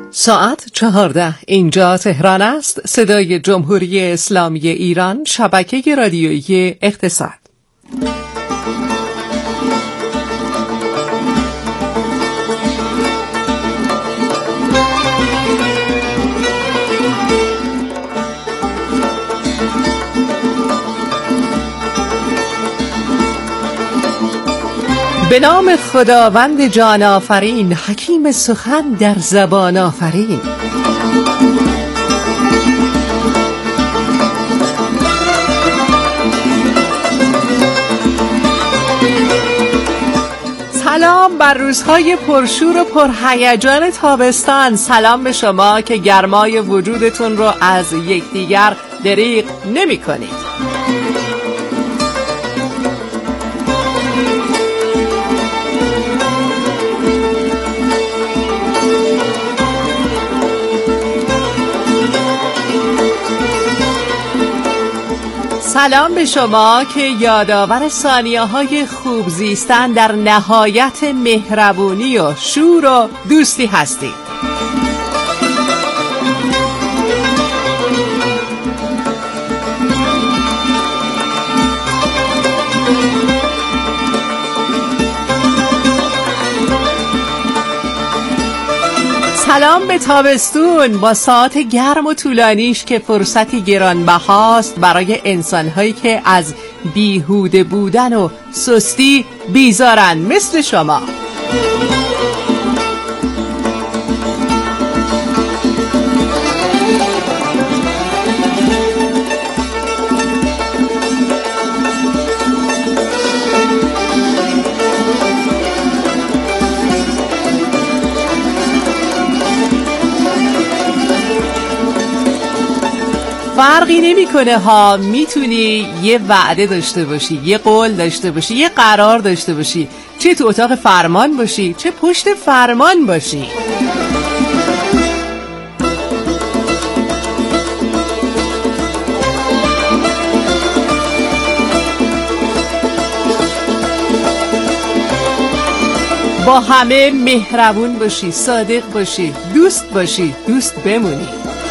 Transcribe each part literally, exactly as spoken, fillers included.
ساعت چهارده، اینجا تهران است. صدای جمهوری اسلامی ایران، شبکه رادیویی اقتصاد. به نام خداوند جان آفرین، حکیم سخن در زبان آفرین. سلام بر روزهای پرشور و پرهیجان تابستان. سلام به شما که گرمای وجودتون رو از یکدیگر دریغ نمی کنید. سلام به شما که یادآور ثانیه‌های خوب زیستن در نهایت مهربونی و شور و دوستی هستید. سلام به تابستون با ساعت گرم و طولانیش که فرصتی گرانبهاست برای انسان‌هایی که از بیهوده بودن و سستی بیزارن مثل شما. فرقی نمیکنه ها، میتونی یه وعده داشته باشی، یه قول داشته باشی، یه قرار داشته باشی، چه تو اتاق فرمان باشی چه پشت فرمان باشی. با همه مهربون باشی، صادق باشی، دوست باشی، دوست بمونی.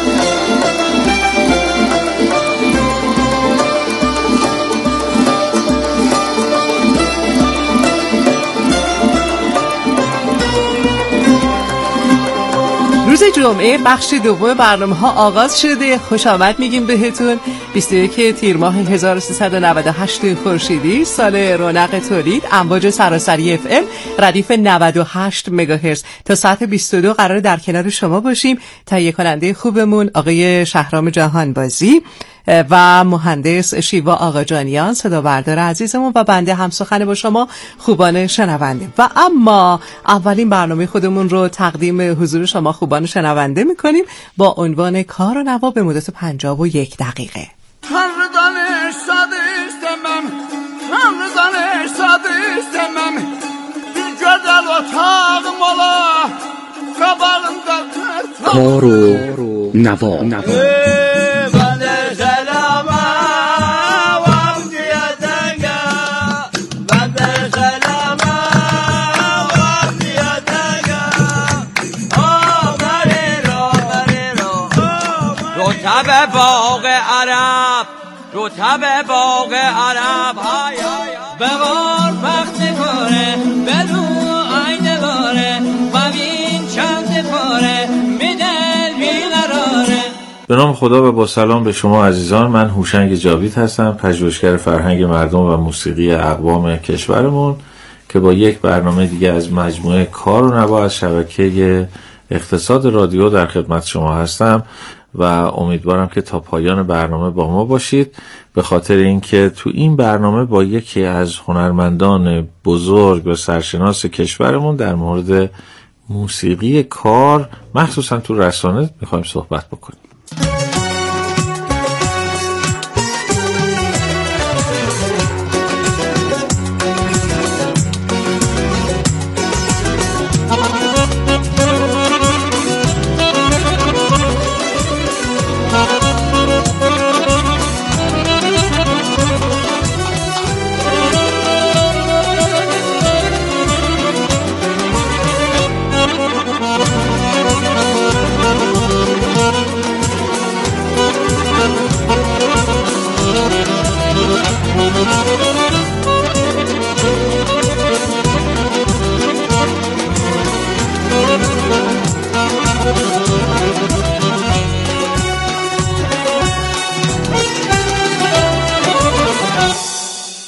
روز جمعه بخش دوم برنامه ها آغاز شده. خوش آمد میگیم بهتون. بیست و یک تیر ماه هزار و سیصد و نود و هشت خورشیدی، سال رونق تولید، امواج سراسری اف ام، ردیف نود و هشت مگاهرتز. تا ساعت بیست و دو قرار در کنار شما باشیم. تهیه کننده خوبمون آقای شهرام جهانبازی و مهندس شیوا آقاجانیان، صدا بردار عزیزمون، و بنده همسخن با شما خوبان شنونده. و اما اولین برنامه خودمون رو تقدیم حضور شما خوبان شنونده میکنیم با عنوان کار و نوا به مدت پنجاه و یک دقیقه. Tanrıdan eşad istemem, Tanrıdan eşad istemem, bir güzel otağım ola, kabağında کار و نوا, نوا. رتب باغ عرب، رتب باغ عرب، های بغار وقت کاره، بدو عین باره، ببین چند پاره، میدل بیقراره. به نام خدا و با سلام به شما عزیزان، من هوشنگ جاوید هستم، پژوهشگر فرهنگ مردم و موسیقی اقوام کشورمون که با یک برنامه دیگه از مجموعه کار و نوا از شبکه اقتصاد رادیو در خدمت شما هستم و امیدوارم که تا پایان برنامه با ما باشید، به خاطر اینکه تو این برنامه با یکی از هنرمندان بزرگ و سرشناس کشورمون در مورد موسیقی کار، مخصوصا تو رسانه، میخوایم صحبت بکنیم.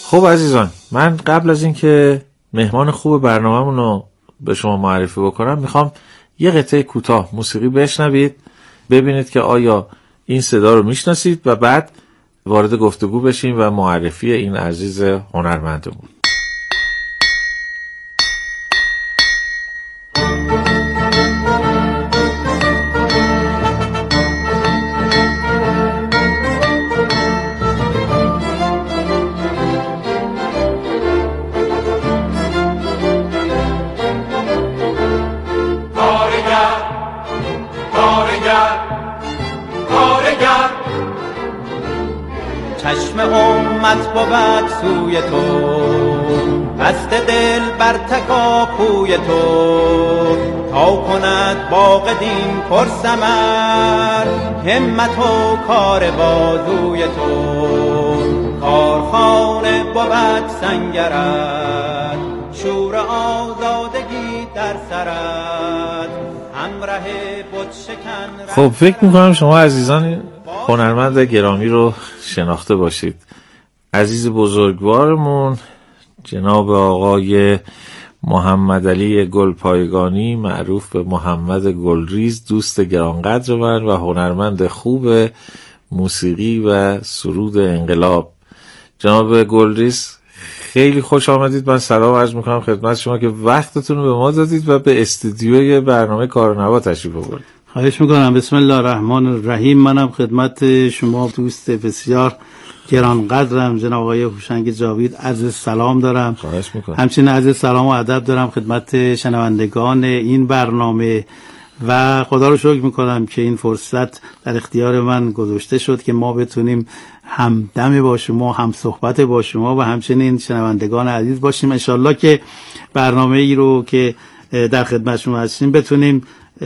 خب عزیزان، من قبل از اینکه مهمان خوب برنامه‌مون رو به شما معرفی بکنم میخوام یه قطعه کوتاه موسیقی بشنوید، ببینید که آیا این صدا رو میشناسید و بعد وارد گفتگو بشیم و معرفی این عزیز هنرمندمون. چشم امت بود سوی تو، بست دل بر تکاپوی تو، تا کند باغ دین پر ثمر، همت و کار بازوی تو، کارخانه بود سنگرت، شور آزادگی در سرت، همراه بت شکن. خب فکر میکنم شما عزیزان هنرمند گرامی رو شناخته باشید. عزیز بزرگوارمون جناب آقای محمد علی گلپایگانی، معروف به محمد گلریز، دوست گرانقدر من و هنرمند خوب موسیقی و سرود انقلاب. جناب گلریز خیلی خوش آمدید. من سلام عرض میکنم خدمت شما که وقتتون رو به ما دادید و به استودیوی برنامه کارونوا تشریف آوردید. خواهش میکنم. بسم الله الرحمن الرحیم. منم خدمت شما دوست بسیار گرانقدرم جناب آقای هوشنگ جاوید عرض سلام دارم. خواهش میکنم. همچنین عرض سلام و ادب دارم خدمت شنوندگان این برنامه و خدا رو شکر میکنم که این فرصت در اختیار من گذاشته شد که ما بتونیم همدم با شما، هم صحبت با شما و همچنین شنوندگان عزیز باشیم. انشالله که برنامه ای رو که در خدمت شما هستیم بتونیم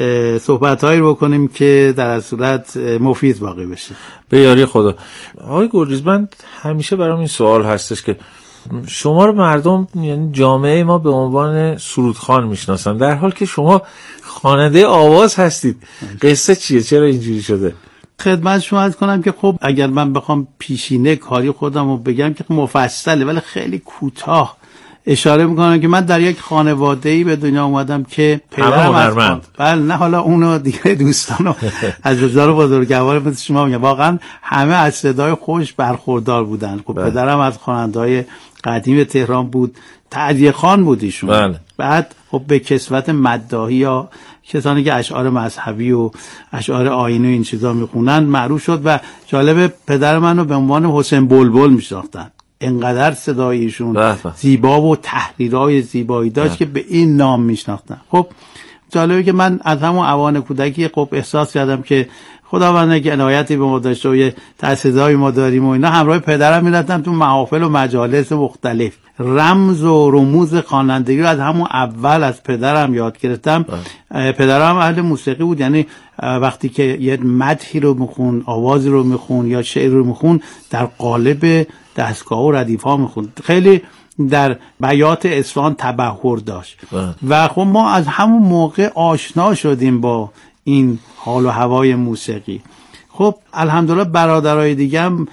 صحبت هایی رو بکنیم که در صورت مفید واقع بشه. به یاری خدا. آقای گلریز، من همیشه برام این سوال هستش که شما رو مردم، یعنی جامعه ما، به عنوان سرودخوان میشناسن، در حال که شما خواننده آواز هستید. قصه چیه؟ چرا اینجوری شده؟ خدمت شما عرض کنم که خب اگر من بخوام پیشینه کاری خودم رو بگم که مفصله، ولی خیلی کوتاه اشاره میکنم که من در یک خانواده‌ای به دنیا اومدم که پدرم از بله نه حالا اونو دیگه دوستانو از رضا بزرگوار مثل شما میگم، واقعا همه از صدای خوش برخوردار بودن. خب بله. پدرم از خواننده‌های قدیم تهران بود، تعدیه خوان بود ایشون. بله. بعد خب به کسوت مداحی یا کسانی که اشعار مذهبی و اشعار آیینی و این چیزا میخونن معروف شد و جالب پدر منو به عنوان حسین بلبل میشناختن. انقدر صدای ایشون زیبا و تحریرهای زیبایی داشت که به این نام میشناختن. خب جالبه که من از همون اوان کودکی خب احساس کردم که خداوند اگه عنایتی به ما داشته و یه تأسیس‌های ما داریم و اینا، همراه پدرم میرفتم تو محافل و مجالس مختلف. رمز و رموز خوانندگی رو از همون اول از پدرم یاد گرفتم. پدرم اهل موسیقی بود، یعنی وقتی که یه مدحی رو میخون، آوازی رو میخون یا شعر رو میخون، در قالب دستگاه و ردیف ها میخون. خیلی در بیات اصفهان تبحر داشت و خب ما از همون موقع آشنا شدیم با این حال و هوای موسیقی. خب الحمدلله برادرای دیگه هم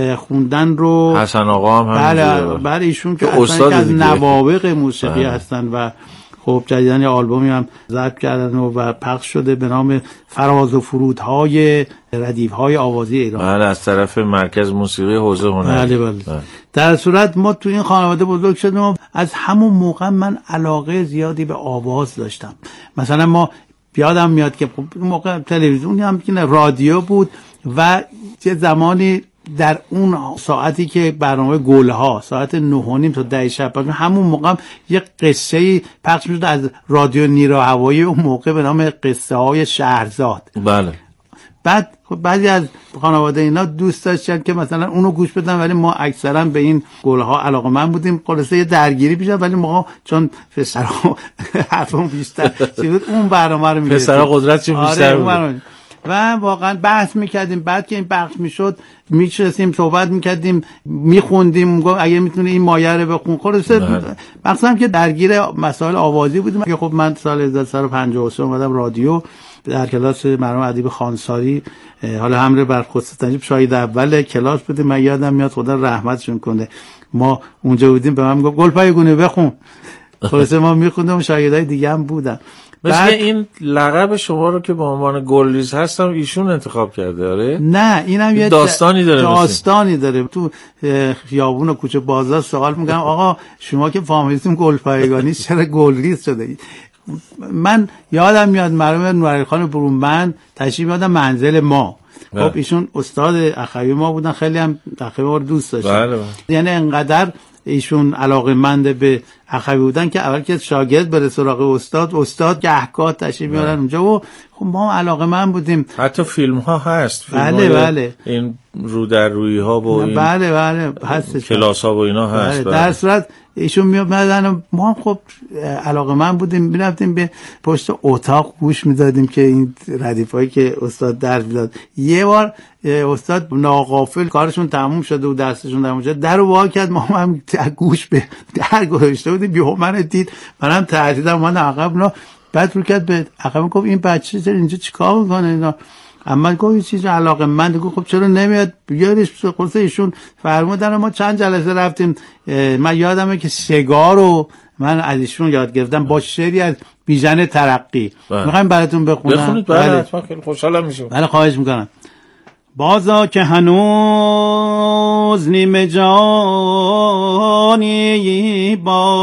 خوندن رو، حسن آقا هم بله بله ایشون که اصلا از نوابغ موسیقی بله. هستن و خب جدیدن یه آلبومی هم ضبط کردن و, و پخش شده به نام فراز و فرودهای ردیف‌های آوازی ایران. بله، از طرف مرکز موسیقی حوزه هنری. بله بله. بله. در صورت ما تو این خانواده بزرگ شدیم و از همون موقع من علاقه زیادی به آواز داشتم. مثلا ما یادم میاد که موقع تلویزیونی هم که رادیو بود و یه زمانی در اون ساعتی که برنامه گلها ساعت نه و نیم تا ده شب، همون موقع هم یه قصه پخش میشد از رادیو نیرو هوایی اون موقع به نام قصه های شهرزاد. بله. بعد بعضی از خانواده اینا دوست داشتن که مثلا اونو گوش بدن، ولی ما اکثرا به این گلها علاقه‌مند بودیم. خلاصه یه درگیری پیش، ولی ما چون پسرا حرفمون بیشتر بود اون برنامه رو می‌گفتیم. پسرا قدرتشون بیشتر بود و واقعا بحث میکردیم. بعد که این بحث میشد میشستیم صحبت میکردیم، میخوندیم، گفت اگه میتونه این مایه رو بخون. خلاصه مثلا که درگیر مسائل آوازی بودیم. که خب من سال هزار و سیصد و پنجاه و سه اومدم رادیو در کلاس مرحوم ادیب خانساری، حالا همره بر خسرو تنجیب شاید اول کلاس بودیم. من یادم میاد خدا رحمتشون کنه، ما اونجا بودیم به من میگفت گلپایگانی بخون. خلاصه ما میخوندم، شاگردای دیگه هم بودن. مثل این لقب شما رو که به عنوان گلریز هستم ایشون انتخاب کرده. آره نه اینم یه داستانی داره. داستانی داره. تو خیابون و کوچه بازار سوال میگم آقا شما که فامیلیتون گلپایگانی چرا گلریز شده؟ من یادم میاد مرحوم نورعلی خان برومند تشریف میادن منزل ما. خب ایشون استاد اخوی ما بودن، خیلی هم اخوی ما رو دوست داشتن. بله. یعنی انقدر ایشون علاقه‌مند به اخوی بودن که اول که شاگرد بره سراغ استاد، استاد گهگاه تشریف میارن اونجا و خب ما هم علاقه‌مند بودیم. حتی فیلم ها هست، فیلم بله بله، این رو در روی ها و این بله بله هستش، کلاس ها و اینا هست. بله. در صورت ایشون میادن، ما هم خب علاقه‌مند بودیم، میرفتیم به پشت اتاق گوش میدادیم که این ردیفایی که استاد درس میداد. یه بار استاد ناغافل کارشون تموم شده و درسشون تموم شده، درو وا کرد، ما هم گوش به در گذاشته بودیم، بیهو من دید، منم تهدیدم من عقب نه، بعد رو کرد به عقب گفت این بچه چرا اینجا چیکار میکنه اینا؟ اما گفت یه چیز علاقه من گفت خب چرا نمیاد بیارش؟ خلاص ایشون فرمودن. ما چند جلسه رفتیم، من یادمه که سگار رو من از ایشون یاد گرفتم با شعری از بیژن ترقی. میخوایم براتون بخونم؟ بخونید. بله حتما، خیلی خوشحالم میشم. بله خواهش میکنم. بازا که هنوز نیمه جانی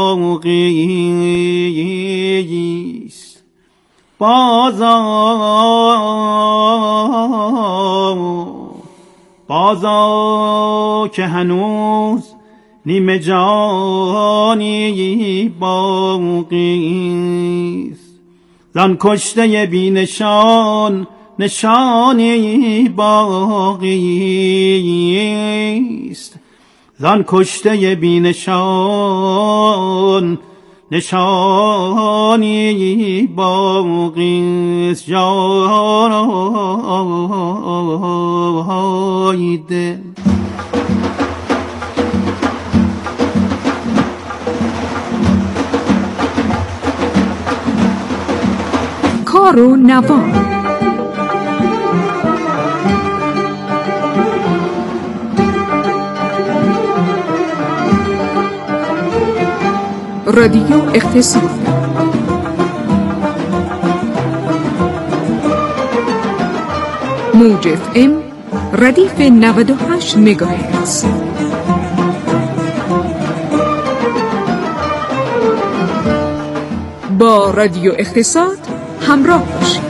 باقیست، بازا بازا که هنوز نیمه جانی باقیست، زن کشته بی نشان نشانی باقیست، زن کشته بی نشان نشانی باقیست، جانهای دل. کار و نوا. رادیو اقتصاد. موج اف ام ردیف نود و هشت مگاهرتز. با رادیو اقتصاد همراه باشید.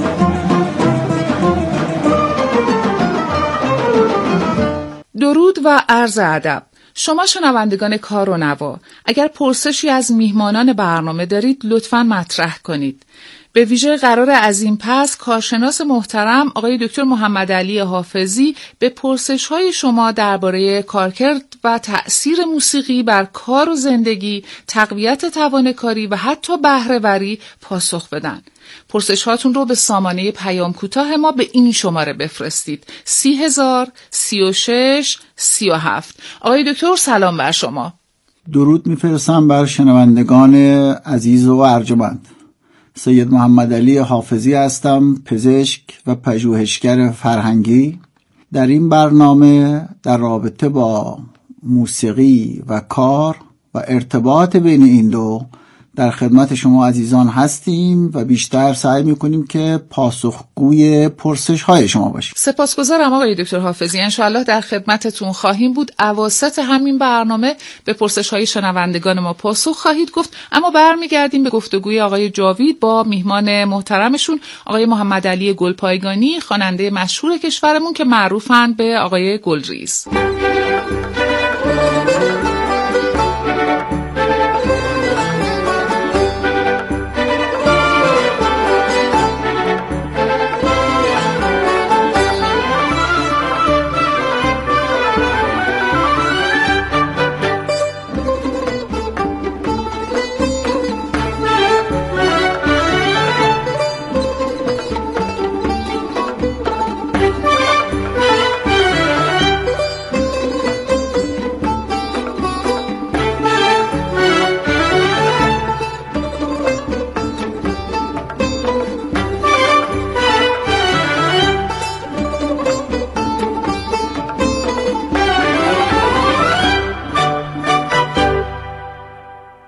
درود و عرض ادب. شما شنوندگان کار و نوا، اگر پرسشی از میهمانان برنامه دارید لطفاً مطرح کنید. به ویژه قرار از این پس کارشناس محترم آقای دکتر محمد علی حافظی به پرسش‌های شما درباره کارکرد و تأثیر موسیقی بر کار و زندگی، تقویت توان کاری و حتی بهره‌وری پاسخ بدن. پرسش‌هاتون رو به سامانه پیام کوتاه ما به این شماره بفرستید: سی هزار سی و شش سی و هفت. آقای دکتر سلام بر شما. درود میفرستم بر شنوندگان عزیز و ارجمند. سید محمد علی حافظی هستم، پزشک و پژوهشگر فرهنگی. در این برنامه در رابطه با موسیقی و کار و ارتباط بین این دو در خدمت شما عزیزان هستیم و بیشتر سعی میکنیم که پاسخگوی پرسش های شما باشیم. سپاسگزارم آقای دکتر حافظی. انشاءالله در خدمتتون خواهیم بود. اواسط همین برنامه به پرسش های شنوندگان ما پاسخ خواهید گفت. اما برمیگردیم به گفتگوی آقای جاوید با میهمان محترمشون آقای محمد علی گلپایگانی، خواننده مشهور کشورمون که معروفند به آقای گلریز.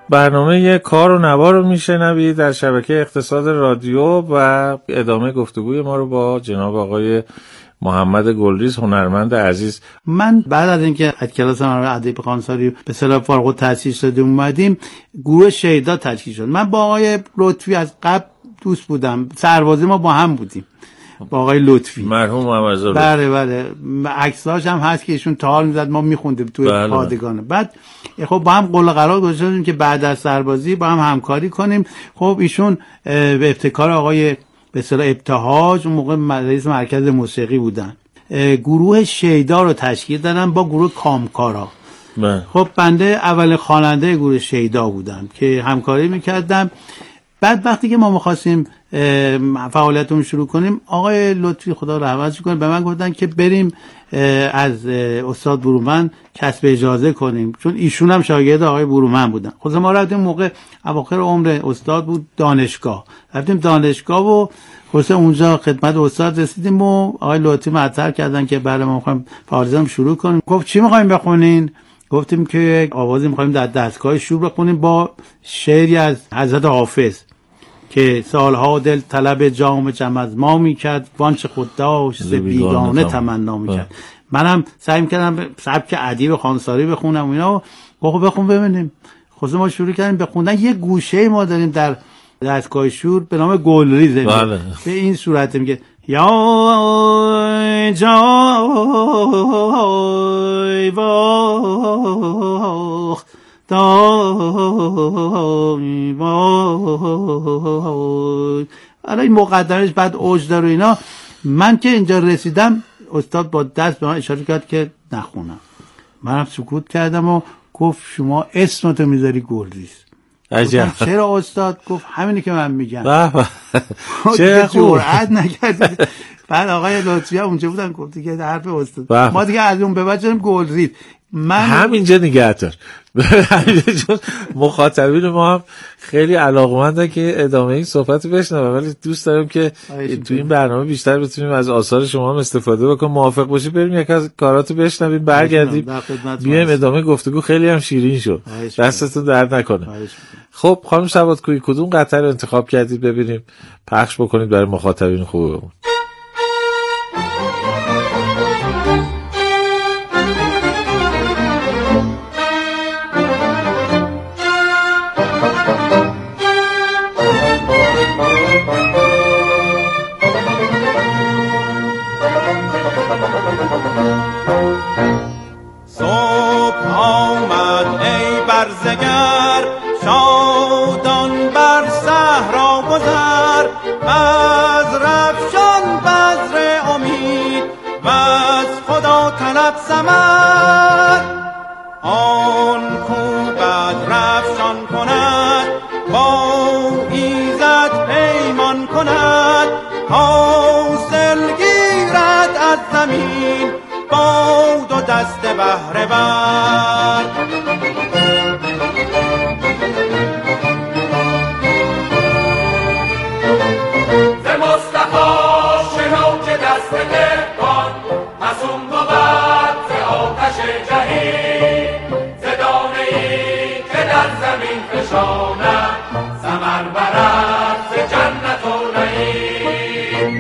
برنامه کار و نوا رو میشنوید در شبکه اقتصاد رادیو و ادامه گفتگوی ما رو با جناب آقای محمد گلریز هنرمند عزیز. من بعد از اینکه از کلاس هنر ادبی خانساری به اصطلاح فارغ التحصیل شده اومدیم، گروه شیدا تشکیل شد. من با آقای لطفی از قبل دوست بودم، سربازی ما با هم بودیم با آقای لطفی مرحوم محمد رضا. بله بله، عکساش هم هست که ایشون تار میزد، ما میخوندیم توی بله پادگان. بعد خب با هم قول قرار گذاشتیم که بعد از سربازی با هم همکاری کنیم. خب ایشون به ابتکار آقای به اصطلاح ابتهاج اون موقع رئیس مرکز موسیقی بودن، گروه شیدا رو تشکیل دادن با گروه کامکارا. بله. خب بنده اول خواننده گروه شیدا بودم که همکاری میکردم. بعد وقتی که ما می‌خواستیم فعالیتمون شروع کنیم، آقای لطفی خدا رحمتش کنه به من گفتن که بریم از استاد برومند کسب اجازه کنیم، چون ایشون هم شاگرد آقای برومند بودن. خود ما رفتیم موقع اواخر عمر استاد بود دانشگاه، رفتیم دانشگاه و خلاص اونجا خدمت استاد رسیدیم و آقای لطفی مطرح کردن که بله ما می‌خوایم فعالیتمون شروع کنیم. گفت چی می‌خوایم بخونین؟ گفتیم که آوازی می‌خوایم در دستگاه شور بخونیم با شعری از حضرت حافظ که سالها دل طلب جام جم از ما میکرد، وانچه خود داشت ز بیگانه تمنا میکرد. منم سعی میکردم سبک ادیب خانساری بخونم و اینا. خب بخون ببینیم. خود ما شروع کردیم بخوندن. یه گوشه ما داریم در دستگاه شور به نام گلریز. بله. به این صورت میگه یا جای واخ دای وای. حالا این مقدمش بعد اوج داره اینا. من که اینجا رسیدم استاد با دست به من اشاره کرد که نخونم. منم سکوت کردم و گفت شما اسمتو میذاری گلریز. عجب. چرا استاد؟ گفت همینی که من میگم. چه جرأت نکرد. بعد آقای لطفی هم اونجا بودن گفت دیگه حرف استاد. ما دیگه از اون به بعد شدیم گلریز. من همینجا نگه دار. چون مخاطبین ما هم خیلی علاقمندن که ادامه این صحبت رو بشنون، ولی دوست دارم که تو این برنامه بیشتر بتونیم از آثار شما هم استفاده بکنیم. موافق باشی بریم یک از کاراتو بشنویم برگردیم بیایم ادامه گفتگو. خیلی هم شیرین شد، دستتون درد نکنه. خب خانم سوادکویی کدوم قطعه رو انتخاب کردید ببینیم پخش بکنید برای مخاطبین خوبمون؟ سمر آن کو بد رفشان کند با ایزد پیمان کند، حاصل گیرد از زمین با دو دست بهره ور. ز مصطفی شنو که دست دهقان مسوم بود فشانم ثمر برد ز جنت و نعیم.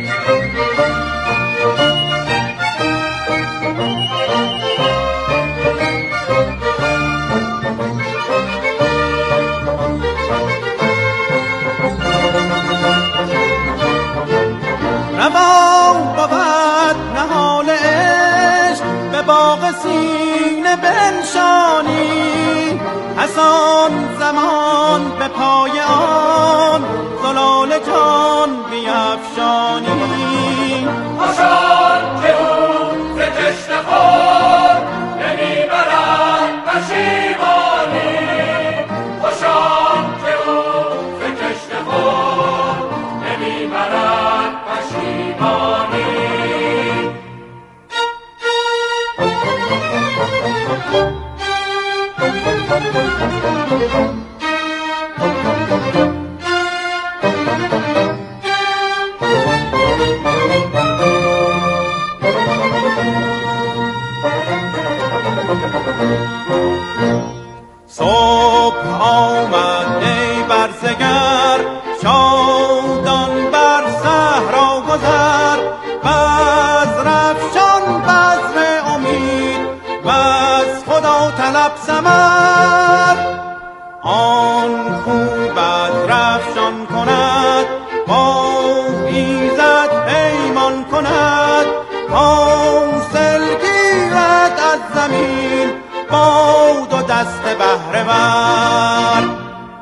روا بود نهال عشق به باغ سینه بنشانی، حسان زمان به پای آن زلال جان بیفشانی. حسان که او ز تشنه خور نمیبرد پشیمانی، حسان که او ز تشنه خور نمیبرد پشیمانی. آمد ای برزگر شادان بر صحرا گذر بزر افشان بزر امید بز خدا طلب ثمر آن خوب بزر افشان کند با ایزد پیمان کند حاصل گیرد از زمین با دو دست بهره‌ور.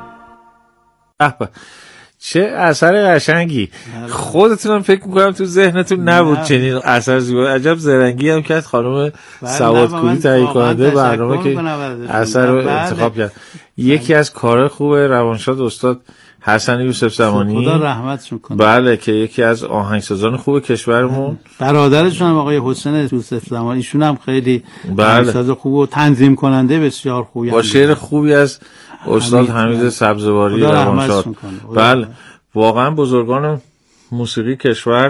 احبا چه اثر قشنگی. خودتونم فکر میکنم تو ذهنتون نبود چنین اثر زیبا. عجب زرنگی هم کرد خانم سوادکویی تهیه کننده برنامه که اثر رو انتخاب کرد. یکی از کارهای خوب روانشاد استاد حسن یوسف زمانی، خدا رحمتشون کنه، بله، که یکی از آهنگسازان خوب کشورمون. برادرشون هم آقای حسین یوسف زمانی، ایشون هم خیلی آهنگساز خوب و تنظیم کننده بسیار خوبی، با شعر خوبی از استاد حمید سبزواری روانشاد. بله، واقعا بزرگان موسیقی کشور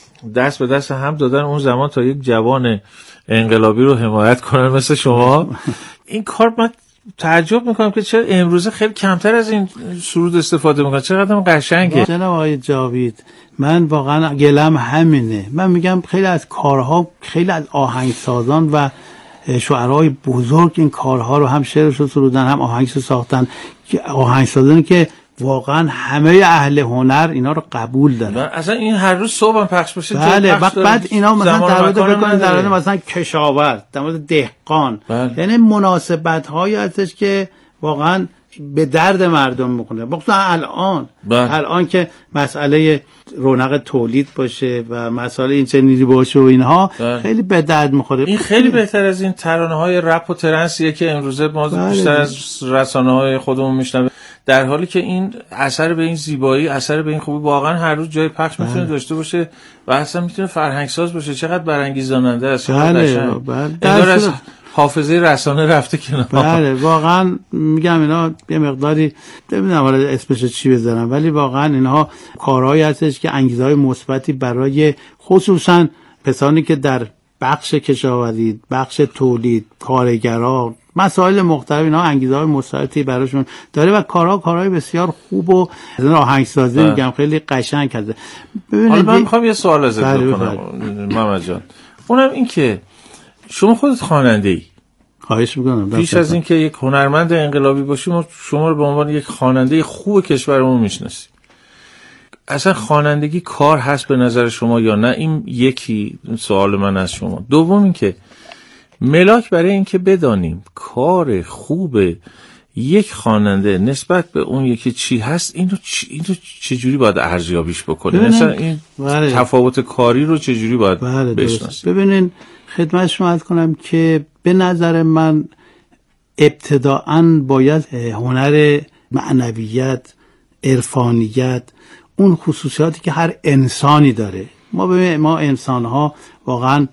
دست به دست هم دادن اون زمان تا یک جوان انقلابی رو حمایت کنن مثل شما. این کار من تعجب میکنم که چرا امروزه خیلی کمتر از این سرود استفاده میکنن. چقدر قشنگه. جناب آقای جاوید، من واقعا گلم همینه. من میگم خیلی از کارها، خیلی از آهنگسازان و شاعرای بزرگ این کارها رو هم شعرش رو سرودن هم آهنگش رو ساختن، که آهنگسازانی که واقعا همه اهل هنر اینا رو قبول دارن. اصلا این هر روز صبح هم پخش بشه. بله، بعد اینا مثلا در مورد بکنن در مورد مثلا کشاورز، در مورد دهقان، یعنی مناسبت هایی هستش که واقعا به درد مردم میخونه. مثلا الان بله. الان که مسئله رونق تولید باشه و مسئله این چنینی باشه و اینها بله. خیلی به درد میخوره. این خیلی بهتر از این ترانه های رپ و ترنسیه که امروزه ما بله. بیشتر از رسانه های خودمون میشنویم، در حالی که این اثر به این زیبایی، اثر به این خوبی واقعا هر روز جای پخش میتونه بله. داشته باشه و اصلا میتونه فرهنگ ساز باشه. چقدر برانگیزاننده است. بله بله. انگار از حافظه رسانه رفته کنار. بله واقعا میگم اینا یه مقداری نمیدونم حالا اسمش چی بذارم، ولی واقعا اینها کارهایی هستش که انگیزه‌های مثبتی برای خصوصا کسانی که در بخش کشاورزی، بخش تولید، کارگران، مسائل مختلف، اینا انگیزه‌های مثبتی براشون داره و کارها کارهای بسیار خوب و آهنگسازی میگم خیلی قشنگ کرده. حالا من میخوام یه سوال ازت بکنم محمد جان. اونم این که شما خودت خواننده‌ای. خواهش میکنم. پیش از اینکه یک هنرمند انقلابی باشی ما شما رو به عنوان یک خواننده خوب کشورمون میشناسیم. اصلا خوانندگی کار هست به نظر شما یا نه؟ این یکی سوال من از شما. دوم این که ملاک برای اینکه بدانیم کار خوب یک خواننده نسبت به اون یکی چی هست، اینو چ... اینو چجوری باید ارزیابیش بکنیم؟ مثلا این بله. تفاوت کاری رو چجوری باید بله بشناسیم؟ ببینین خدمت شما عرض کنم که به نظر من ابتداءً باید هنر معنویت، عرفانیت، اون خصوصیاتی که هر انسانی داره، ما به ما انسان‌ها واقعاً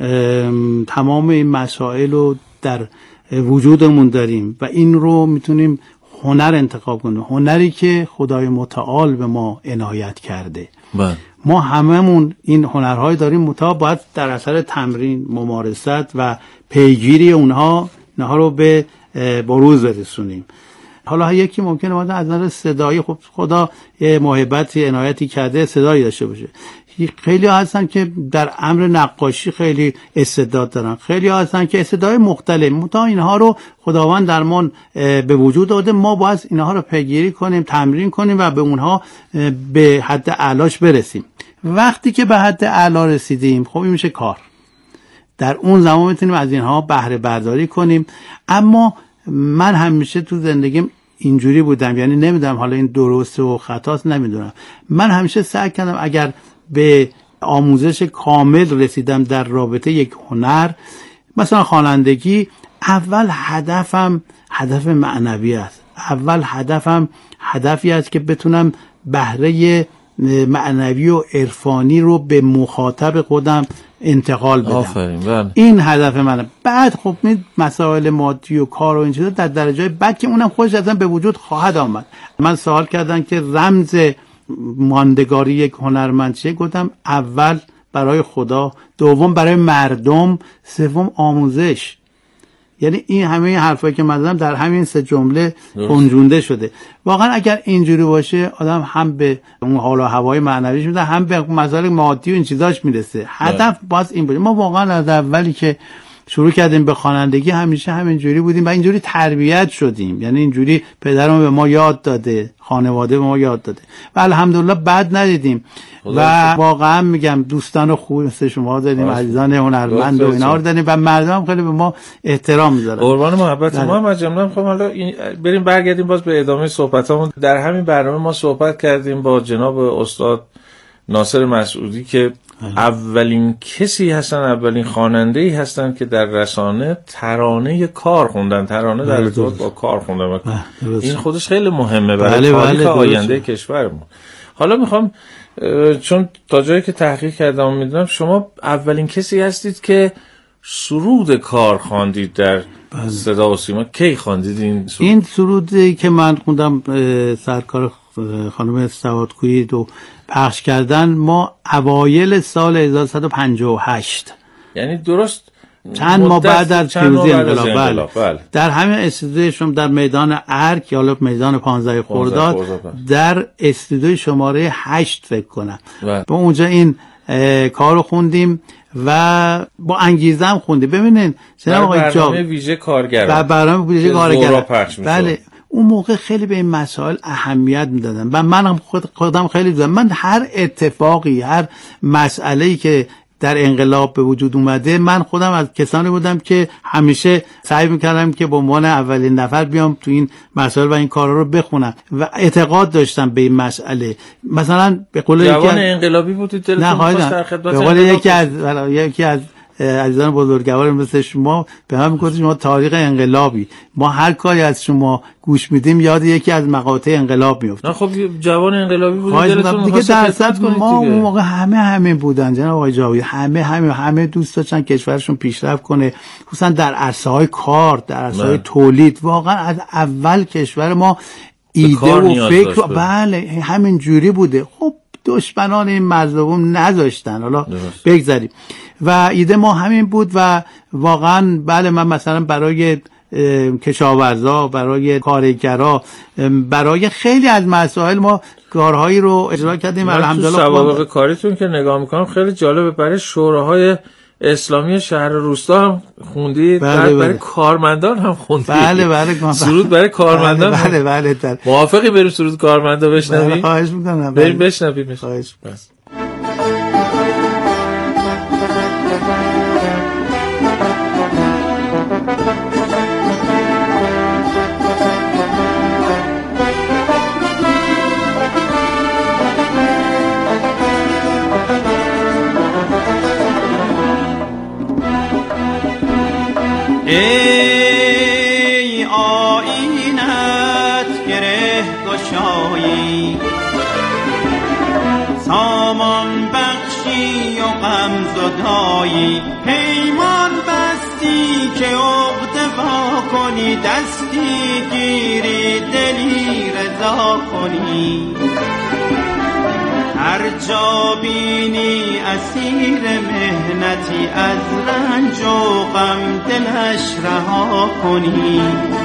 تمام این مسائل رو در وجودمون داریم و این رو میتونیم هنر انتخاب کنیم، هنری که خدای متعال به ما عنایت کرده. بله. ما هممون این هنرهای داریم، متأ باید در اثر تمرین، ممارست و پیگیری اونها اینها رو به بروز برسونیم. حالا یکی ممکنه ما از نظر صدایی خب خدا یه محبتی عنایتی کرده صدایی داشته باشه. خیلی هستن که در امر نقاشی خیلی استعداد دارن، خیلی هستن که استعدادهای مختلف، متأ اینها رو خداوند در ما به وجود داده، ما باید اینها رو پیگیری کنیم، تمرین کنیم و به اونها به حد اعلاش برسیم. وقتی که به حد اعلا رسیدیم خب این میشه کار، در اون زمان میتونیم از اینها بهره برداری کنیم. اما من همیشه تو زندگیم اینجوری بودم، یعنی نمیدونم حالا این درسته و خطاست نمیدونم، من همیشه سعی کردم اگر به آموزش کامل رسیدم در رابطه یک هنر، مثلا خوانندگی، اول هدفم هدف معنوی است، اول هدفم هدفی است که بتونم بهره معنوی و عرفانی رو به مخاطب خودم انتقال بدم. آفرین بله. این هدف منه. بعد خب این مسائل مادی و کار و این چیزا در درجه بعد که اونم خودش اصلا به وجود خواهد آمد. من سوال کردن که رمز ماندگاری یک هنرمند چیه؟ گفتم اول برای خدا، دوم برای مردم، سوم آموزش. یعنی این همه این حرفایی که من زدم در همین سه جمله گنجونده شده. واقعا اگر اینجوری باشه آدم هم به اون حال و هوای معنویش میده، هم به مسائل مادی و این چیزاش میرسه. هدف باز این باشه. ما واقعا از اولی که شروع کردیم به خوانندگی همیشه همینجوری بودیم و اینجوری تربیت شدیم، یعنی اینجوری پدرم به ما یاد داده، خانواده به ما یاد داده و الحمدلله بد ندیدیم و واقعا میگم دوستان خوب مثل شما داریم، عزیزان هنرمند و اینا رو داریم و مردم خیلی به ما احترام میذارن. قربان محبت محمد جان. خب حالا بریم برگردیم باز به ادامه صحبتامون. در همین برنامه ما صحبت کردیم با جناب استاد ناصر مسعودی که اولین کسی هستن، اولین خواننده‌ای هستن که در رسانه ترانه کار خوندن، ترانه در ارتباط با کار خوندن. این خودش خیلی مهمه برای تاریخ آینده کشورمون. حالا میخوام چون تا جایی که تحقیق کردم میدونم شما اولین کسی هستید که سرود کار خواندید در صدا و سیما. کی خواندید این سرود؟ این سرودی که من خوندم سرکار خانم سوادکویی رو پخش کردن ما اوایل سال هزار و سیصد و پنجاه و هشت، یعنی درست چند ماه بعد از پیروزی انقلاب. بله. بله. در همین استودیوی شما در میدان ارک یا حالا میدان پانزده خرداد در استودیوی شماره هشت فکر کنم با اونجا این کارو خوندیم و با انگیزه هم خوندیم. ببینین برنامه ویژه کارگران و برنامه ویژه کارگران بله اون موقع خیلی به این مسائل اهمیت میدادن و من هم خود خودم خیلی دیدم. من هر اتفاقی، هر مسئله‌ای که در انقلاب به وجود اومده، من خودم از کسانی بودم که همیشه سعی میکردم که به عنوان اولین نفر بیام تو این مسائل و این کارا رو بخونم و اعتقاد داشتم به این مسئله. مثلا به قول جوان انقلابی بودید، دلتون خواست در خدمت به قول یکی از یکی از عزیزان بزرگوار مثل شما به هم میگفتید شما تاریخ انقلابی، ما هر کاری از شما گوش میدیم یاد یکی از مقاطع انقلاب میافتیم. نه خب جوان انقلابی بودید، دلتون دیگه درصد ما اون موقع همه همه بودن جناب آقای جاوید، همه همه همه دوست داشتن کشورشون پیشرفت کنه، خصوصا در عرصه‌های کار، در عرصه‌های تولید. واقعا از اول کشور ما ایده و فکر و بله همین جوری بوده. خب دشمنان این مظلوم نذاشتن، حالا بگذاریم و ایده ما همین بود و واقعا بله من مثلا برای کشاورزا، برای کارگرا، برای خیلی از مسائل ما کارهایی رو اجرا کردیم. الحمدلله سوابق کاریتون که نگاه میکنم خیلی جالبه. برای شوراهای اسلامی شهر روستا هم خوندید، بله برای, بله. برای کارمندان هم خوندید. بله بله سرود برای کارمندان. بله بله, بله. موافقی بریم سرود کارمندا بشنویم؟ بله خواهش میکنم. بریم بشنویم. خواهش میکنم. ای آینت گره گشایی، سامان بخشی و غم زدایی، پیمان بستی که عقده وا کنی، دستی گیری دلی رضا کنی. هر جا بینی اسیر مهنتی، از رنج و غم دلش رها کنی.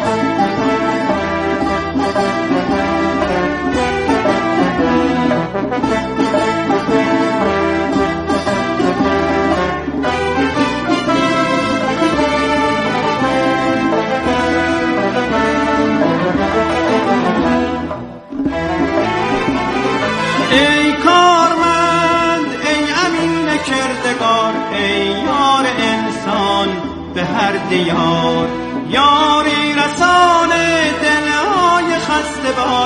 ای کارمند، ای امین کردگار، ای یار انسان به هر دیار، یاری رسان دلهای خسته بار.